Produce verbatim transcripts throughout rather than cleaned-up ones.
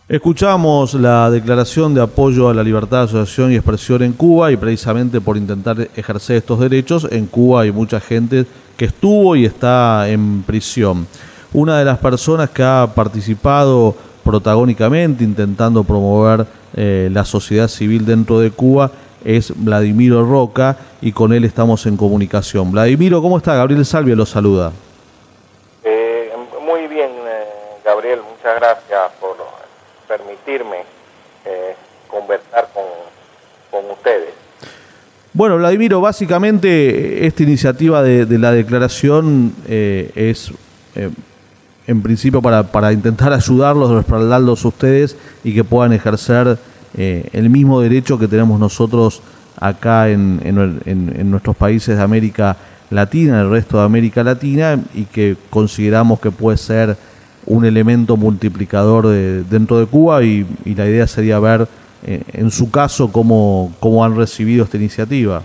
Escuchamos la declaración de apoyo a la libertad de asociación y expresión en Cuba y precisamente por intentar ejercer estos derechos, en Cuba hay mucha gente que estuvo y está en prisión. Una de las personas que ha participado protagónicamente intentando promover eh, la sociedad civil dentro de Cuba es Vladimiro Roca y con él estamos en comunicación. Vladimiro, ¿cómo está? Gabriel Salvia lo saluda. Eh, muy bien, eh, Gabriel, muchas gracias por permitirme eh, conversar con, con ustedes. Bueno, Vladimiro, básicamente esta iniciativa de, de la declaración eh, es eh, en principio para, para intentar ayudarlos, respaldarlos a ustedes y que puedan ejercer eh, el mismo derecho que tenemos nosotros acá en, en, en, en nuestros países de América Latina, en el resto de América Latina, y que consideramos que puede ser un elemento multiplicador de, dentro de Cuba y, y la idea sería ver eh, en su caso cómo, cómo han recibido esta iniciativa.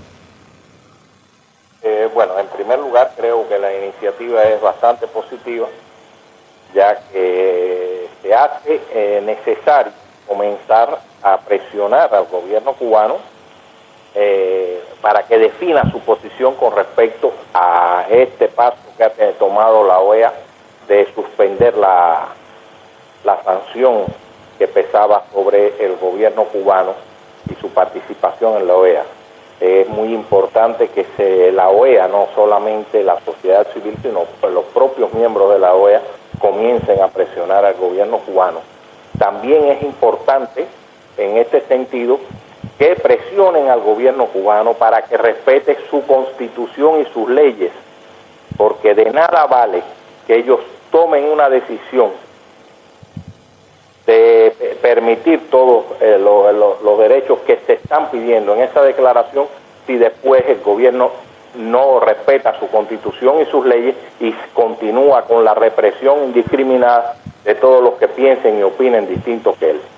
Eh, bueno, en primer lugar creo que la iniciativa es bastante positiva, ya que se hace eh, necesario comenzar a presionar al gobierno cubano eh, para que defina su posición con respecto a este paso que ha tomado la O E A de suspender la, la sanción que pesaba sobre el gobierno cubano y su participación en la O E A. Es muy importante que se, la O E A, no solamente la sociedad civil, sino los propios miembros de la O E A, comiencen a presionar al gobierno cubano. También es importante, en este sentido, que presionen al gobierno cubano para que respete su constitución y sus leyes, porque de nada vale que ellos tomen una decisión de permitir todos eh, lo, lo, los derechos que se están pidiendo en esa declaración si después el gobierno no respeta su constitución y sus leyes y continúa con la represión indiscriminada de todos los que piensen y opinen distinto que él.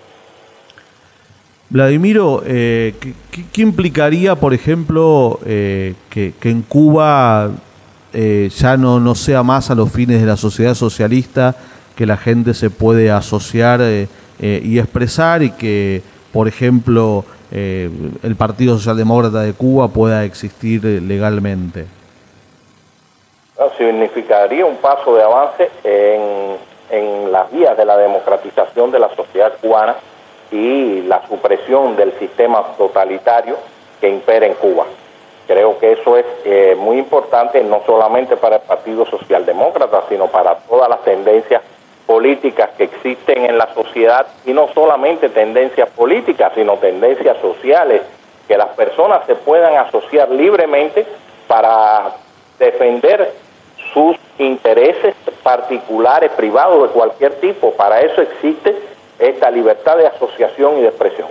Vladimiro, eh, ¿qué, qué implicaría, por ejemplo, eh, que, que en Cuba eh, ya no, no sea más a los fines de la sociedad socialista que la gente se puede asociar eh, eh, y expresar y que, por ejemplo, eh, el Partido Socialdemócrata de Cuba pueda existir eh, legalmente? No, significaría un paso de avance en, en las vías de la democratización de la sociedad cubana y la supresión del sistema totalitario que impera en Cuba. Creo que eso es eh, muy importante no solamente para el Partido Socialdemócrata, sino para todas las tendencias políticas que existen en la sociedad, y no solamente tendencias políticas, sino tendencias sociales, que las personas se puedan asociar libremente para defender sus intereses particulares, privados, de cualquier tipo. Para eso existe esta libertad de asociación y de expresión.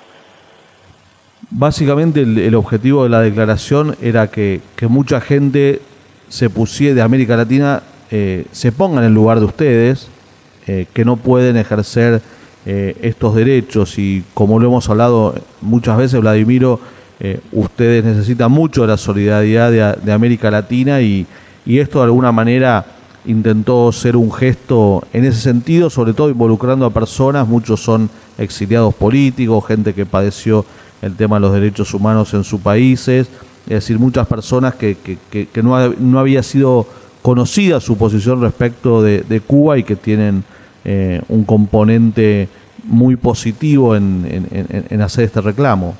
Básicamente el, el objetivo de la declaración era que, que mucha gente se pusiera de América Latina, eh, se ponga en el lugar de ustedes, eh, que no pueden ejercer eh, estos derechos, y como lo hemos hablado muchas veces, Vladimiro, eh, ustedes necesitan mucho de la solidaridad de, de América Latina y, y esto de alguna manera intentó ser un gesto en ese sentido, sobre todo involucrando a personas, muchos son exiliados políticos, gente que padeció el tema de los derechos humanos en sus países, es decir, muchas personas que, que, que, que no, ha, no había sido conocida su posición respecto de, de Cuba y que tienen eh, un componente muy positivo en, en, en hacer este reclamo.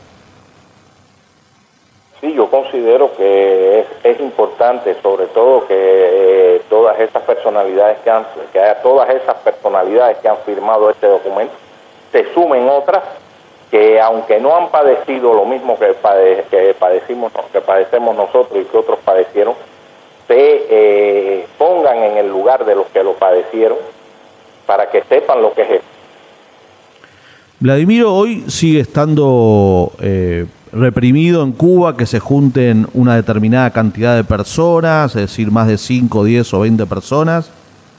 Sí, yo considero que es, es importante, sobre todo que eh, todas esas personalidades que han, que todas esas personalidades que han firmado este documento se sumen otras que, aunque no han padecido lo mismo que, pade, que padecimos, que padecemos nosotros y que otros padecieron, se eh, pongan en el lugar de los que lo padecieron para que sepan lo que es esto. Vladimiro, hoy sigue estando eh, reprimido en Cuba que se junten una determinada cantidad de personas, es decir, más de cinco, diez o veinte personas.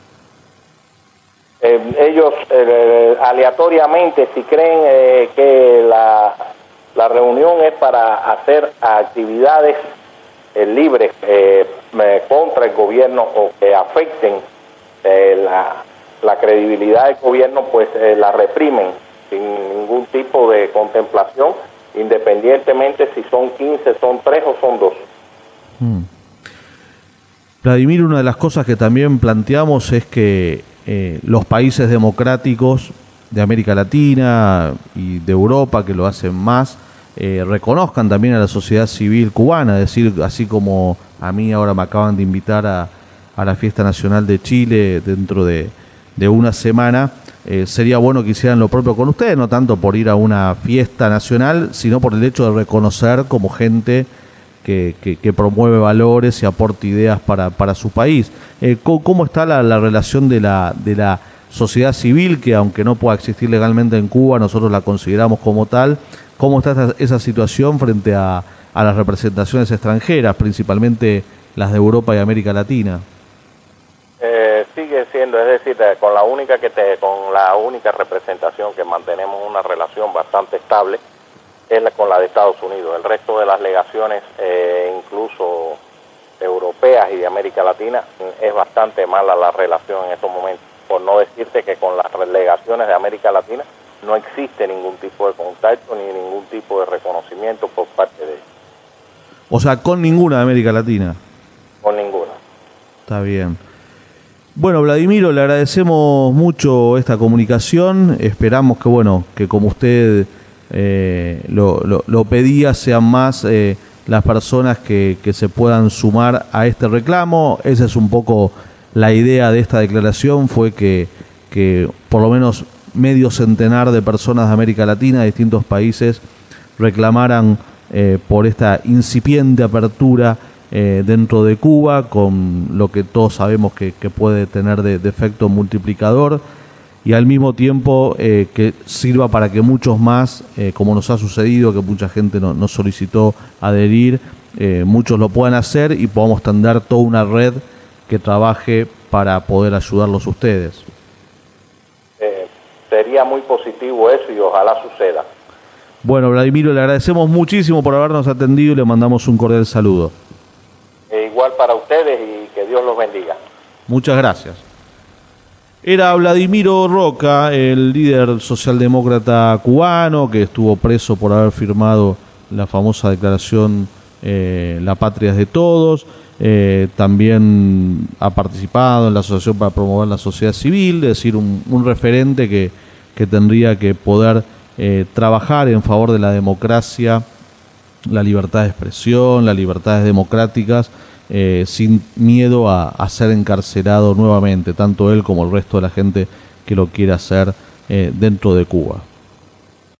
Eh, ellos eh, aleatoriamente, si creen eh, que la, la reunión es para hacer actividades eh, libres eh, contra el gobierno o que afecten eh, la, la credibilidad del gobierno pues eh, la reprimen sin ningún tipo de contemplación, independientemente si son quince, son tres o son dos. Mm. Vladimir, una de las cosas que también planteamos es que eh, los países democráticos de América Latina y de Europa, que lo hacen más, eh, reconozcan también a la sociedad civil cubana, es decir, así como a mí ahora me acaban de invitar a, a la Fiesta Nacional de Chile dentro de, de una semana, eh, sería bueno que hicieran lo propio con ustedes, no tanto por ir a una fiesta nacional, sino por el hecho de reconocer como gente que, que, que promueve valores y aporta ideas para, para su país. Eh, ¿cómo, ¿Cómo está la, la relación de la, de la sociedad civil, que aunque no pueda existir legalmente en Cuba, nosotros la consideramos como tal? ¿Cómo está esa, esa situación frente a, a las representaciones extranjeras, principalmente las de Europa y América Latina? Eh, sigue siendo, es decir, con la única que te, con la única representación que mantenemos una relación bastante estable es la, con la de Estados Unidos. El resto de las legaciones, eh, incluso europeas y de América Latina, es bastante mala la relación en estos momentos. Por no decirte que con las legaciones de América Latina no existe ningún tipo de contacto ni ningún tipo de reconocimiento por parte de ellos. O sea, con ninguna de América Latina. Con ninguna. Está bien. Bueno, Vladimiro, le agradecemos mucho esta comunicación. Esperamos que, bueno, que como usted eh, lo, lo, lo pedía, sean más eh, las personas que, que se puedan sumar a este reclamo. Esa es un poco la idea de esta declaración, fue que, que por lo menos medio centenar de personas de América Latina, de distintos países, reclamaran eh, por esta incipiente apertura eh, dentro de Cuba, con lo que todos sabemos que, que puede tener de, de efecto multiplicador, y al mismo tiempo eh, que sirva para que muchos más, eh, como nos ha sucedido, que mucha gente no, nos solicitó adherir, eh, muchos lo puedan hacer y podamos tender toda una red que trabaje para poder ayudarlos ustedes. Eh, sería muy positivo eso y ojalá suceda. Bueno, Vladimiro, le agradecemos muchísimo por habernos atendido y le mandamos un cordial saludo. E igual para ustedes y que Dios los bendiga. Muchas gracias. Era Vladimiro Roca, el líder socialdemócrata cubano que estuvo preso por haber firmado la famosa declaración eh, La Patria es de Todos. Eh, también ha participado en la Asociación para Promover la Sociedad Civil, es decir, un, un referente que, que tendría que poder eh, trabajar en favor de la democracia, la libertad de expresión, las libertades democráticas, eh, sin miedo a, a ser encarcelado nuevamente, tanto él como el resto de la gente que lo quiera hacer eh, dentro de Cuba.